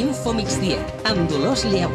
Info Migdia, amb Dolors Lleu.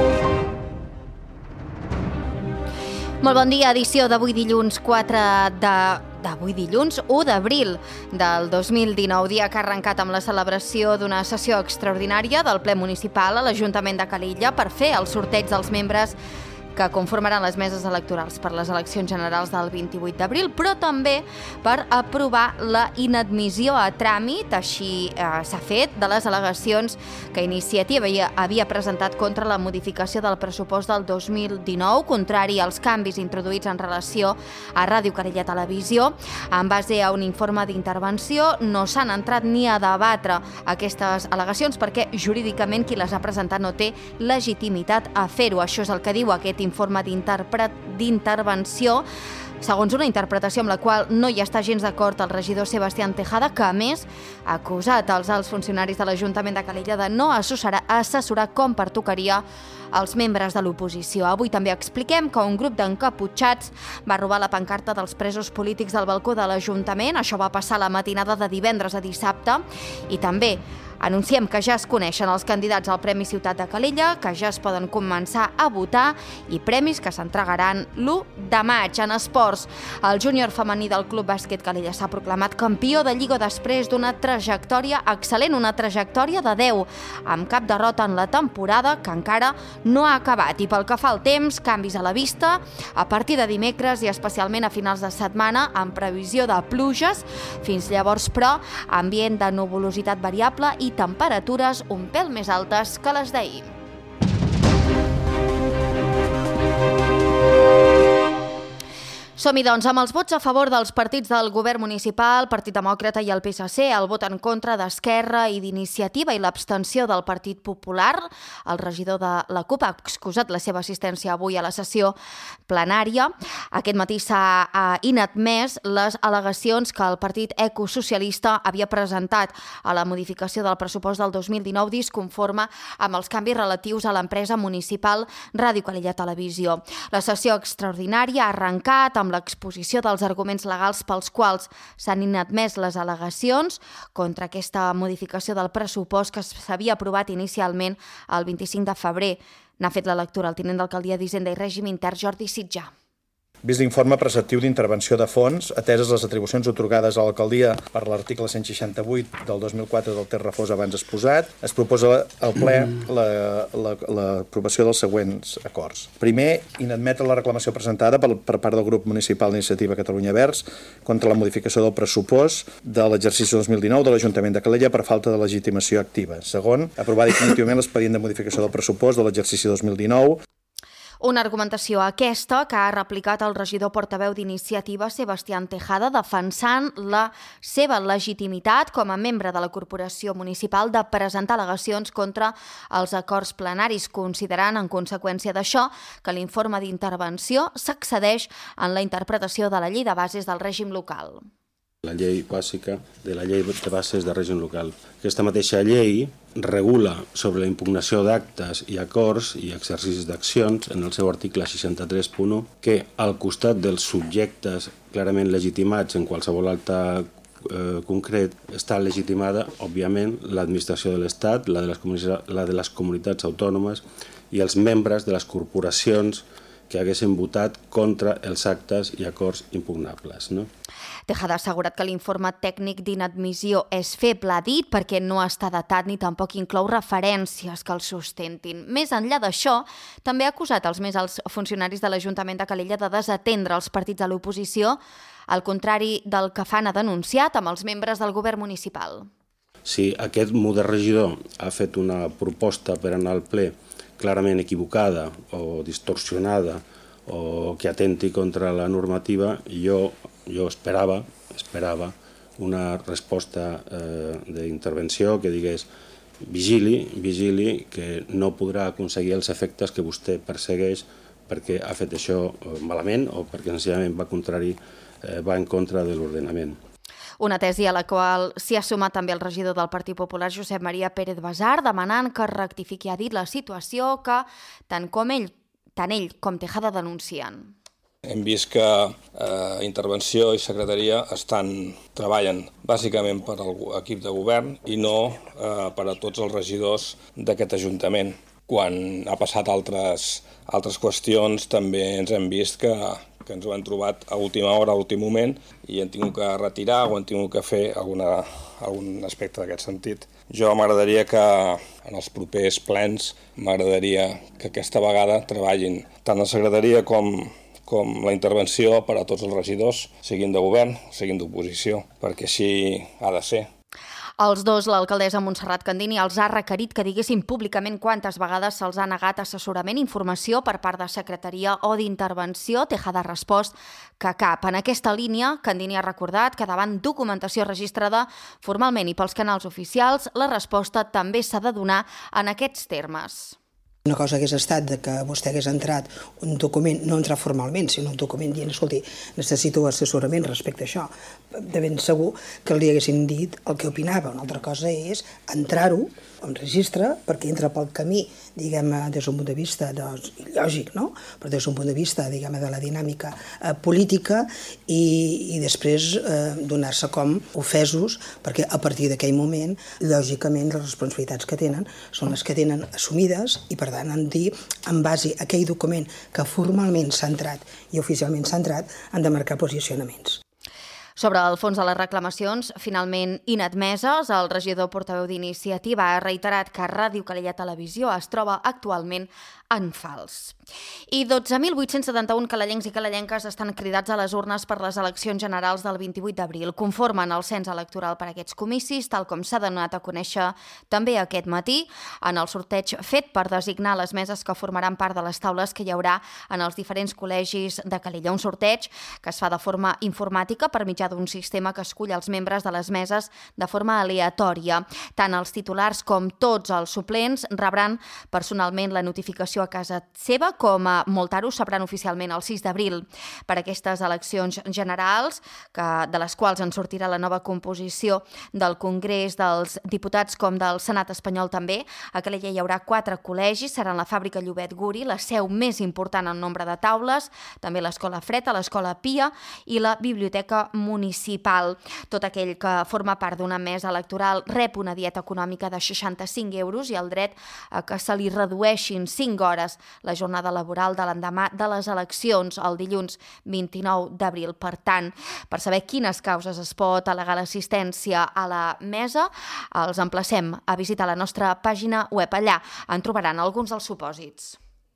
Molt bon dia, edició d'avui dilluns 1 d'abril del 2019, dia que ha arrencat amb la celebració d'una sessió extraordinària del ple municipal a l'Ajuntament de Calella per fer el sorteig dels membres que conformaran les meses electorals per les eleccions generals del 28 d'abril, però també per aprovar la inadmissió a tràmit, així s'ha fet, de les al·legacions que Iniciativa havia presentat contra la modificació del pressupost del 2019, contrari als canvis introduïts en relació a Ràdio Calella Televisió. En base a un informe d'intervenció, no s'han entrat ni a debatre aquestes al·legacions perquè jurídicament qui les ha presentat no té legitimitat a fer-ho. Això és el que diu aquest informe d'intervenció, segons una interpretació amb la qual no hi està gens d'acord el regidor Sebastián Tejada, que a més ha acusat els alts funcionaris de l'Ajuntament de Calella de no assessorar com pertocaria als membres de l'oposició. Avui també expliquem que un grup d'encaputxats va robar la pancarta dels presos polítics del balcó de l'Ajuntament. Això va passar la matinada de divendres a dissabte. I també anunciem que ja es coneixen els candidats al Premi Ciutat de Calella, que ja es poden començar a votar i premis que s'entregaran l'1 de maig. En esports, el júnior femení del Club Bàsquet Calella s'ha proclamat campió de Lliga després d'una trajectòria excel·lent, una trajectòria de 10, amb cap derrota en la temporada que encara no ha acabat. I pel que fa al temps, canvis a la vista a partir de dimecres i especialment a finals de setmana, amb previsió de pluges. Fins llavors, però, ambient de nuvolositat variable i temperatures un pèl més altes que les d'ahir. Som-hi, doncs, amb els vots a favor dels partits del govern municipal, Partit Demòcrata i el PSC, el vot en contra d'Esquerra i d'Iniciativa i l'abstenció del Partit Popular. El regidor de la CUP ha excusat la seva assistència avui a la sessió plenària. Aquest matí s'ha inadmès les al·legacions que el Partit Ecosocialista havia presentat a la modificació del pressupost del 2019 disconforme amb els canvis relatius a l'empresa municipal Ràdio Calella Televisió. La sessió extraordinària ha arrencat amb l'exposició dels arguments legals pels quals s'han inadmès les al·legacions contra aquesta modificació del pressupost que s'havia aprovat inicialment el 25 de febrer. N'ha fet la lectura el tinent d'alcaldia d'Hisenda i Règim Intern, Jordi Sitjà. Vist l'informe preceptiu d'intervenció de fons, ateses les atribucions atorgades a l'alcaldia per l'article 168 del 2004 del text refós abans exposat, es proposa al ple l'aprovació dels següents acords. Primer, inadmetre la reclamació presentada per part del grup municipal d'Iniciativa Catalunya Verds contra la modificació del pressupost de l'exercici 2019 de l'Ajuntament de Calella per falta de legitimació activa. Segon, aprovar definitivament l'expedient de modificació del pressupost de l'exercici 2019. Una argumentació aquesta que ha replicat el regidor portaveu d'Iniciativa, Sebastián Tejada, defensant la seva legitimitat com a membre de la Corporació Municipal de presentar al·legacions contra els acords plenaris, considerant en conseqüència d'això que l'informe d'intervenció s'excedeix en la interpretació de la llei de bases del règim local. La llei bàsica de la llei de bases de règim local. Aquesta mateixa llei regula sobre la impugnació d'actes i acords i exercicis d'accions en el seu article 63.1 que al costat dels subjectes clarament legitimats en qualsevol acte concret està legitimada, òbviament, l'administració de l'Estat, la de les comunitats autònomes i els membres de les corporacions que haguessin votat contra els actes i acords impugnables, no? Tejada ha assegurat que l'informe tècnic d'inadmissió és feble, ha dit, perquè no està datat ni tampoc inclou referències que el sustentin. Més enllà d'això, també ha acusat els més alts funcionaris de l'Ajuntament de Calella de desatendre els partits de l'oposició, al contrari del que fan ha denunciat amb els membres del govern municipal. Si aquest model regidor ha fet una proposta per anar al ple clarament equivocada o distorsionada o que atenti contra la normativa, jo esperava una resposta d'intervenció que digués vigili que no podrà aconseguir els efectes que vostè persegueix perquè ha fet això malament o perquè senzillament va en contra de l'ordenament. Una tesi a la qual s'hi ha sumat també el regidor del Partit Popular, Josep Maria Pérez Basar, demanant que rectifiqui, ha dit, la situació que tant ell com Tejada denuncien. Hem vist que intervenció i secretaria treballen bàsicament per a l'equip de govern i no per a tots els regidors d'aquest Ajuntament. Quan ha passat altres qüestions també ens hem vist que ens ho hem trobat a última hora, a últim moment, i hem tingut que retirar o hem tingut que fer algun aspecte d'aquest sentit. Jo m'agradaria que en els propers plens m'agradaria que aquesta vegada treballin tant la secretaria com la intervenció per a tots els regidors, siguin de govern, siguin d'oposició, perquè així ha de ser. Els dos, l'alcaldessa Montserrat Candini, els ha requerit que diguessin públicament quantes vegades se'ls ha negat assessorament i informació per part de secretaria o d'intervenció. Tejada ha respost que cap. En aquesta línia, Candini ha recordat que davant documentació registrada formalment i pels canals oficials, la resposta també s'ha de donar en aquests termes. Una cosa hagués estat que vostè hagués entrat un document, no entrar formalment, sinó un document dient, escolti, necessito assessorament respecte a això. De ben segur que li haguessin dit el que opinava. Una altra cosa és entrar-ho en registre, perquè entra pel camí, diguem, des d'un punt de vista lògic, no? Però des d'un punt de vista, diguem, de la dinàmica política i després donar-se com ofesos, perquè a partir d'aquell moment, lògicament, les responsabilitats que tenen són les que tenen assumides i, per tant, han de dir, en base a aquell document que formalment s'ha entrat i oficialment s'ha entrat, han de marcar posicionaments. Sobre el fons de les reclamacions, finalment inadmeses, el regidor portaveu d'Iniciativa ha reiterat que Ràdio Calella Televisió es troba actualment en fals. I 12.871 calellencs i calellenques estan cridats a les urnes per les eleccions generals del 28 d'abril. Conformen el cens electoral per a aquests comicis, tal com s'ha donat a conèixer també aquest matí en el sorteig fet per designar les meses que formaran part de les taules que hi haurà en els diferents col·legis de Calella. Un sorteig que es fa de forma informàtica per mitjà d'un sistema que escull els membres de les meses de forma aleatòria. Tant els titulars com tots els suplents rebran personalment la notificació a casa seva, com a Moltaro sabran oficialment el 6 d'abril. Per aquestes eleccions generals, de les quals en sortirà la nova composició del Congrés dels Diputats com del Senat espanyol també, a Calella hi haurà 4 col·legis, seran la Fàbrica Llobet Guri, la seu més important en nombre de taules, també l'Escola Freta, l'Escola Pia i la Biblioteca Municipal. Tot aquell que forma part d'una mesa electoral rep una dieta econòmica de 65 euros i el dret a que se li redueixin 5 hores la jornada laboral de l'endemà de les eleccions, el dilluns 29 d'abril. Per tant, per saber quines causes es pot al·legar l'assistència a la mesa, els emplacem a visitar la nostra pàgina web. Allà en trobaran alguns dels supòsits.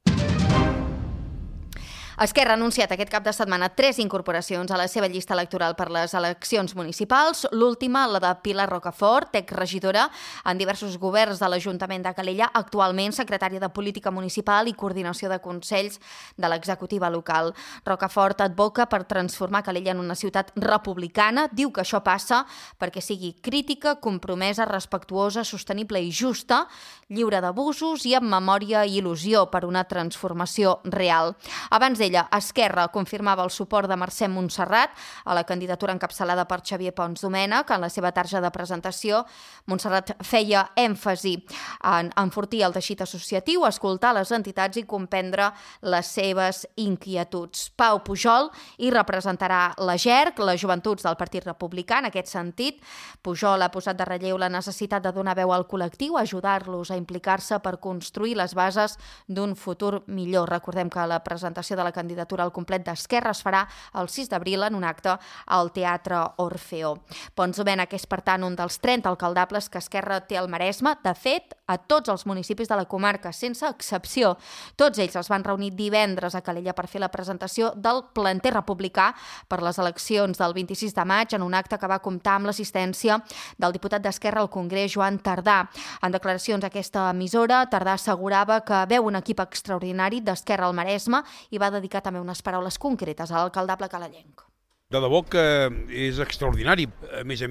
Esquerra ha anunciat aquest cap de setmana 3 incorporacions a la seva llista electoral per les eleccions municipals. L'última, la de Pilar Rocafort, exregidora en diversos governs de l'Ajuntament de Calella, actualment secretària de Política Municipal i Coordinació de Consells de l'executiva local. Rocafort advoca per transformar Calella en una ciutat republicana. Diu que això passa perquè sigui crítica, compromesa, respectuosa, sostenible i justa, lliure d'abusos i amb memòria i il·lusió per una transformació real. Abans d'ella, Esquerra confirmava el suport de Mercè Montserrat a la candidatura encapçalada per Xavier Pons Domènech. En la seva targeta de presentació, Montserrat feia èmfasi en enfortir el teixit associatiu, escoltar les entitats i comprendre les seves inquietuds. Pau Pujol hi representarà la JERC, les joventuts del Partit Republicà. En aquest sentit, Pujol ha posat de relleu la necessitat de donar veu al col·lectiu, ajudar-los a implicar-se per construir les bases d'un futur millor. Recordem que la presentació de la candidatura al complet d'Esquerra es farà el 6 d'abril en un acte al Teatre Orfeó. Pons Domènech és, per tant, un dels 30 alcaldables que Esquerra té al Maresme. De fet, a tots els municipis de la comarca, sense excepció. Tots ells es van reunir divendres a Calella per fer la presentació del planter republicà per les eleccions del 26 de maig en un acte que va comptar amb l'assistència del diputat d'Esquerra al Congrés, Joan Tardà. En declaracions a aquesta emissora, Tardà assegurava que veu un equip extraordinari d'Esquerra al Maresme i va dedicar també unes paraules concretes a l'alcaldable calellenc. De debò que és extraordinari. A més,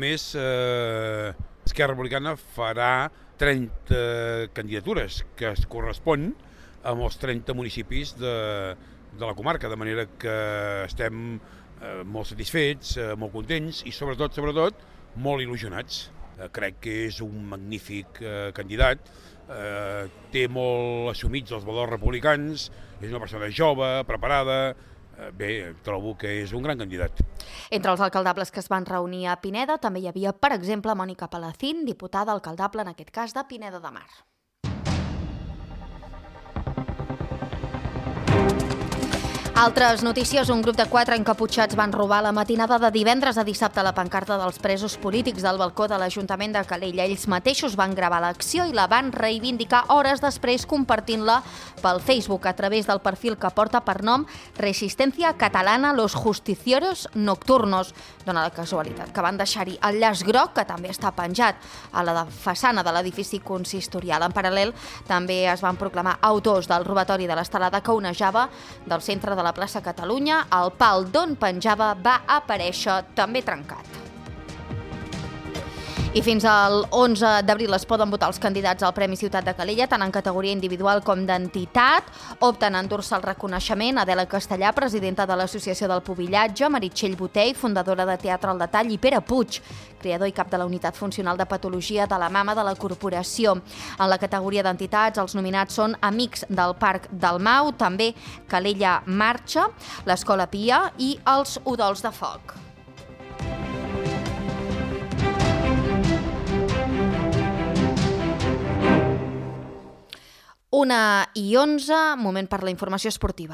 Esquerra Republicana farà 30 candidatures que es correspon amb els 30 municipis de la comarca, de manera que estem molt satisfets, molt contents i sobretot molt il·lusionats. Crec que és un magnífic candidat, té molt assumits els valors republicans, és una persona jove, preparada, bé, trobo que és un gran candidat. Entre els alcaldables que es van reunir a Pineda també hi havia, per exemple, Mònica Palacín, diputada alcaldable, en aquest cas, de Pineda de Mar. Altres notícies, un grup de 4 encaputxats van robar la matinada de divendres a dissabte la pancarta dels presos polítics del balcó de l'Ajuntament de Calella. Ells mateixos van gravar l'acció i la van reivindicar hores després compartint-la pel Facebook a través del perfil que porta per nom Resistencia Catalana Los Justicieros Nocturnos. Dóna la casualitat que van deixar-hi el llaç groc, que també està penjat a la façana de l'edifici consistorial. En paral·lel, també es van proclamar autors del robatori de l'estelada que onejava del centre de la plaça Catalunya. El pal d'on penjava va aparèixer també trencat. I fins al 11 d'abril es poden votar els candidats al Premi Ciutat de Calella, tant en categoria individual com d'entitat. Opten a endur-se el reconeixement Adela Castellà, presidenta de l'Associació del Pubillatge, Meritxell Botell, fundadora de Teatre al Detall, i Pere Puig, creador i cap de la Unitat Funcional de Patologia de la Mama de la Corporació. En la categoria d'entitats, els nominats són Amics del Parc del Mau, també Calella Marxa, l'Escola Pia i els Udols de Foc. Una i 11, moment per la informació esportiva.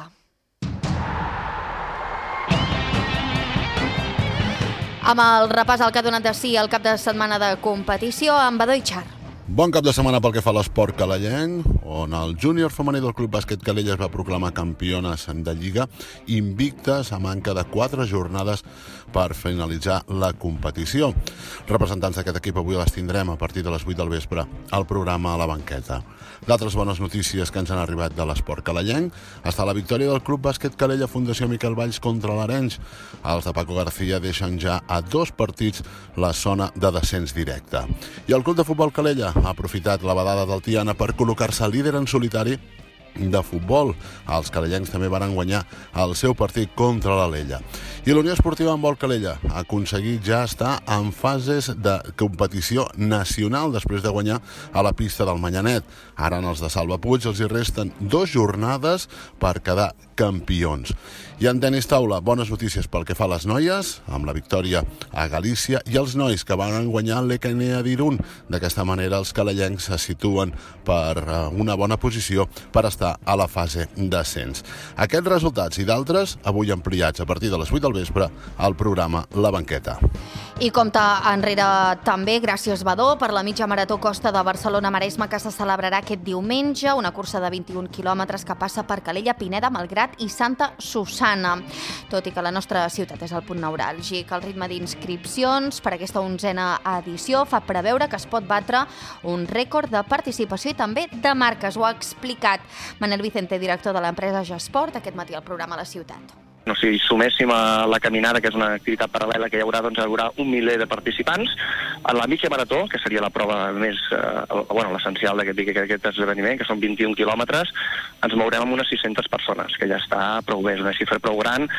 Amb el repàs al que ha donat de si el cap de setmana de competició, amb Badó i Xar. Bon cap de setmana pel que fa a l'esport calellenc, on el júnior femení del Club Bàsquet Calella es va proclamar campiones de Lliga invictes a manca de 4 jornades per finalitzar la competició. Representants d'aquest equip avui les tindrem a partir de les 8 del vespre al programa A la Banqueta. D'altres bones notícies que ens han arribat de l'esport calellenc està la victòria del Club Bàsquet Calella Fundació Miquel Valls contra l'Arenys. Els de Paco García deixen ja a 2 partits la zona de descens directe. I el Club de Futbol Calella ha aprofitat la vedada del Tiana per col·locar-se líder en solitari de futbol. Els calellencs també van guanyar el seu partit contra l'Alella. I la Unió Esportiva Handbol Calella ha aconseguit ja estar en fases de competició nacional després de guanyar a la pista del Manyanet. Ara als de Salva Puig els hi resten 2 jornades per quedar campions. I en tenis taula, bones notícies pel que fa a les noies, amb la victòria a Galícia, i els nois que van guanyar l'Ecanea d'Irun. D'aquesta manera els calellencs se situen per una bona posició per estar a la fase d'ascens. Aquests resultats i d'altres avui ampliats a partir de les 8 del vespre al programa La Banqueta. I compta enrere també, gràcies Badó, per la mitja marató Costa de Barcelona-Maresme que se celebrarà aquest diumenge, una cursa de 21 quilòmetres que passa per Calella, Pineda, Malgrat i Santa Susanna. Tot i que la nostra ciutat és el punt neuràlgic, el ritme d'inscripcions per aquesta 11a edició fa preveure que es pot batre un rècord de participació i també de marques. Ho ha explicat Manel Vicente, director de l'empresa Gesport, aquest matí al programa La Ciutat. Si suméssim a la caminada, que és una activitat paral·lela que hi haurà, doncs hi haurà 1 miler de participants. En la mitja marató, que seria la prova més, l'essencial d'aquest esdeveniment, que són 21 quilòmetres, ens mourem amb unes 600 persones, que ja està prou bé, és una xifra prou gran,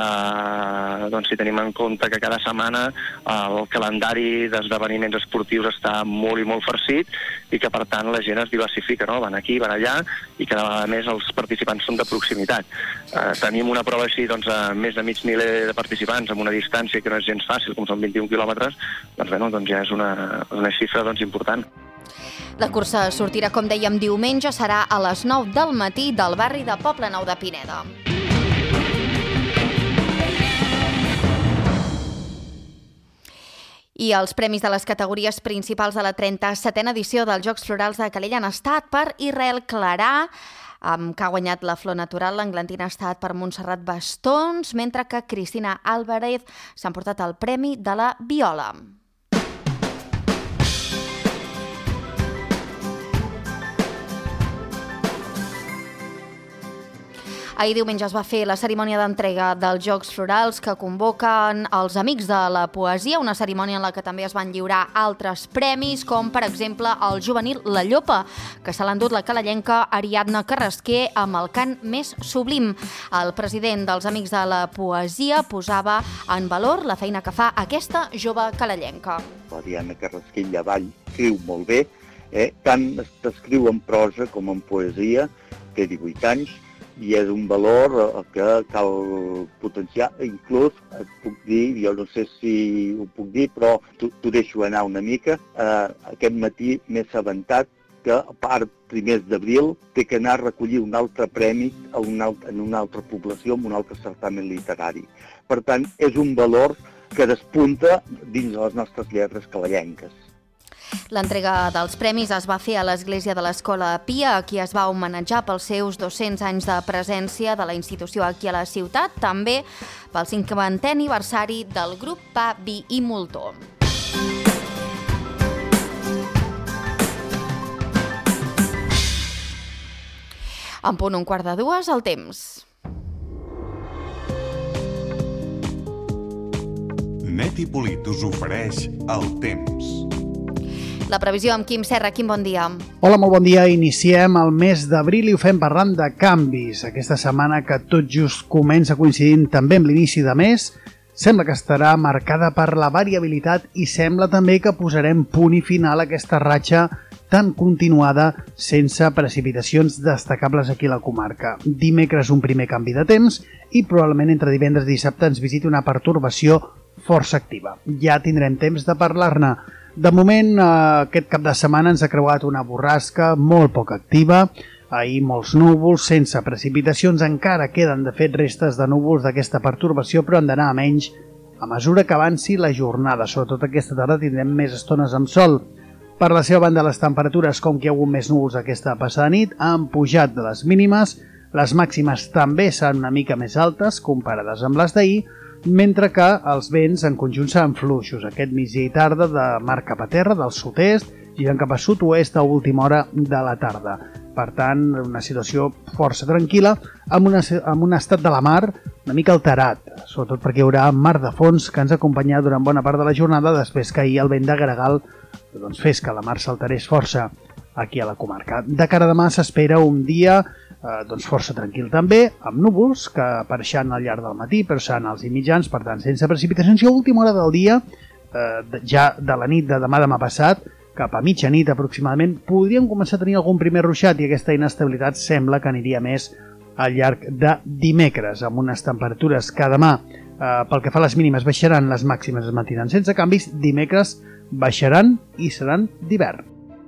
si tenim en compte que cada setmana el calendari d'esdeveniments esportius està molt i molt farcit i que, per tant, la gent es diversifica, no? Van aquí, van allà, i cada vegada més els participants són de proximitat. Tenim una prova així, a més de mig miler de participants amb una distància que no és gens fàcil, com són 21 quilòmetres, doncs ja és una xifra important. La cursa sortirà, com dèiem, diumenge, serà a les 9 del matí del barri de Poblenou de Pineda. I els premis de les categories principals de la 37a edició dels Jocs Florals de Calella han estat per Israel Clarà, que ha guanyat la Flor Natural. L'englantina ha estat per Montserrat Bastons, mentre que Cristina Álvarez s'ha emportat el premi de la Viola. Ahir diumenge es va fer la cerimònia d'entrega dels Jocs Florals que convoquen els Amics de la Poesia, una cerimònia en la que també es van lliurar altres premis, com per exemple el juvenil La Llopa, que se l'ha endut la calellenca Ariadna Carrasquer amb el cant més sublim. El president dels Amics de la Poesia posava en valor la feina que fa aquesta jove calellenca. Ariadna Carrasquer Llavall escriu molt bé, tant escriu en prosa com en poesia, té 18 anys, i és un valor que cal potenciar. Inclús et puc dir, jo no sé si ho puc dir, però t'ho deixo anar una mica. Aquest matí m'he assabentat que a part primers d'abril té que anar a recollir un altre premi en una altra població, en un altre certamen literari. Per tant, és un valor que despunta dins de les nostres lletres calellenques. L'entrega dels premis es va fer a l'església de l'Escola Pia, a qui es va homenatjar pels seus 200 anys de presència de la institució aquí a la ciutat, també pel 50è aniversari del grup Pa, Vi i Moltó. En punt 1:15, el temps. Net i Polit us ofereix el temps. La previsió amb Quim Serra. Quim, bon dia. Hola, molt bon dia. Iniciem el mes d'abril i ho fem parlant de canvis. Aquesta setmana que tot just comença coincidint també amb l'inici de mes, sembla que estarà marcada per la variabilitat i sembla també que posarem punt i final a aquesta ratxa tan continuada sense precipitacions destacables aquí a la comarca. Dimecres un primer canvi de temps i probablement entre divendres i dissabte ens visiti una pertorbació força activa. Ja tindrem temps de parlar-ne. De moment, aquest cap de setmana ens ha creuat una borrasca molt poc activa. Ahir molts núvols, sense precipitacions, encara queden de fet restes de núvols d'aquesta pertorbació, però han d'anar a menys a mesura que avanci la jornada. Sobretot aquesta tarda tindrem més estones amb sol. Per la seva banda, les temperatures, com que hi ha hagut més núvols aquesta passada nit, han pujat de les mínimes. Les màximes també seran una mica més altes comparades amb les d'ahir, mentre que els vents en conjunt seran fluixos. Aquest migdia i tarda de mar cap a terra, del sud-est, girant cap a sud-oest a última hora de la tarda. Per tant, una situació força tranquil·la, amb un estat de la mar una mica alterat, sobretot perquè hi haurà mar de fons que ens ha acompanyat durant bona part de la jornada, després que ahir el vent de Gregal fes que la mar s'alterés força aquí a la comarca. De cara a demà s'espera un dia força tranquil també, amb núvols que apareixeran al llarg del matí, però seran alts i mitjans, per tant sense precipitacions, i a última hora del dia, ja de la nit de demà passat, cap a mitjanit aproximadament, podríem començar a tenir algun primer ruixat i aquesta inestabilitat sembla que aniria més al llarg de dimecres, amb unes temperatures que demà, pel que fa a les mínimes, baixaran, les màximes es mantindran sense canvis, dimecres baixaran i seran d'hivern.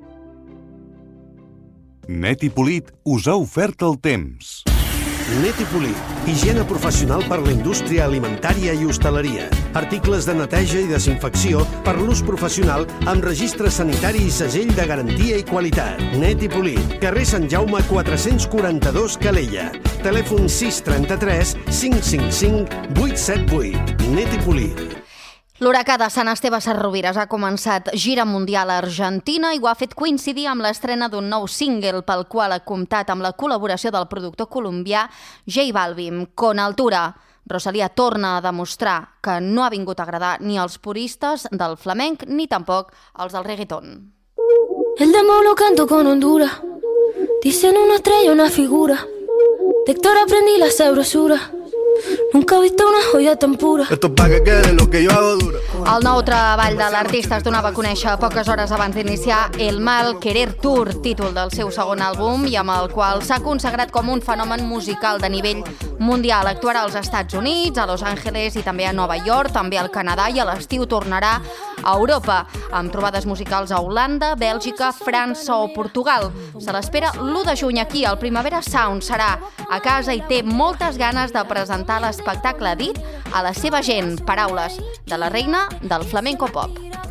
Net i Polit us ha ofert el temps. Net i Polit, higiene professional per la indústria alimentària i hostaleria. Articles de neteja i desinfecció per l'ús professional amb registre sanitari i segell de garantia i qualitat. Net i Polit, carrer Sant Jaume 442 Calella. Telèfon 633 555 878. Net i Polit. L'huracà de Sant Esteve Sesrovires ha començat gira mundial a Argentina i ho ha fet coincidir amb l'estrena d'un nou single pel qual ha comptat amb la col·laboració del productor colombià J Balvin. Con altura, Rosalía torna a demostrar que no ha vingut a agradar ni als puristes del flamenc ni tampoc als del reggaeton. El demo lo canto con Honduras. Dicen una estrella, una figura. De Héctor aprendí la sabrosura. Nunca he visto una joya tan pura. Esto pa' que quede lo que yo hago dura. El nou treball de l'artista es donava a conèixer poques hores abans d'iniciar El Mal Querer Tour, títol del seu segon àlbum i amb el qual s'ha consagrat com un fenomen musical de nivell mundial. Actuarà als Estats Units, a Los Angeles i també a Nova York, també al Canadà, i a l'estiu tornarà a Europa, amb trobades musicals a Holanda, Bèlgica, França o Portugal. Se l'espera l'1 de juny aquí, al Primavera Sound. Serà a casa i té moltes ganes de presentar l'espectacle dit a la seva gent. Paraules de la reina del flamenco pop.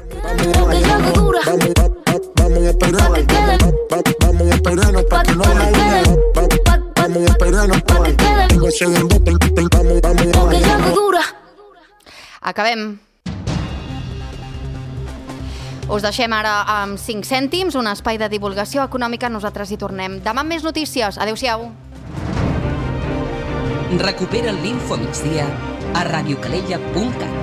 Acabem. Us deixem ara amb 5 cèntims, un espai de divulgació econòmica. Nosaltres hi tornem demà amb més notícies. Adéu-siau. Recupera l'Info Migdia a radiocalella.cat.